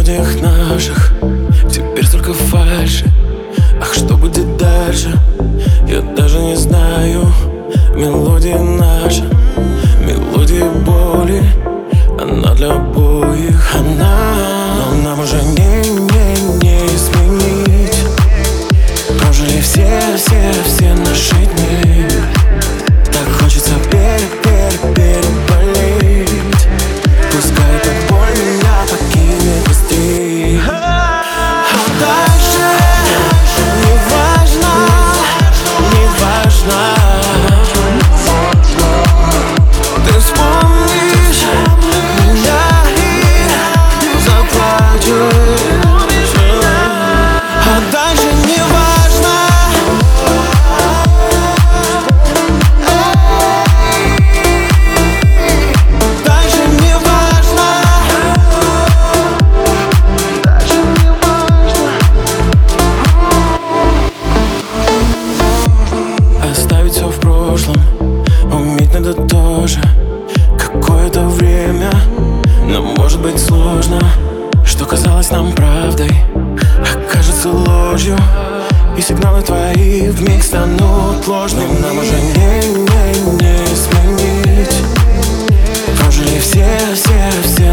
мелодиях наших теперь столько фальши. Ах, что будет дальше, я даже не знаю. Мелодия наша, мелодия боли, она для обоих, но нам уже не изменить. Прожили все наши дни. Так хочется переболеть. Пускай эта боль меня покинет быстрее. А дальше не важно. Ты вспомнишь меня и заплачешь. А дальше не важно. Дальше не важно. Оставить все в прошлом, уметь надо тоже. Какое-то время, но может быть сложно. Что казалось нам правдой, окажется ложью. И сигналы твои вмиг станут ложными. Нам уже не изменить. Прожили все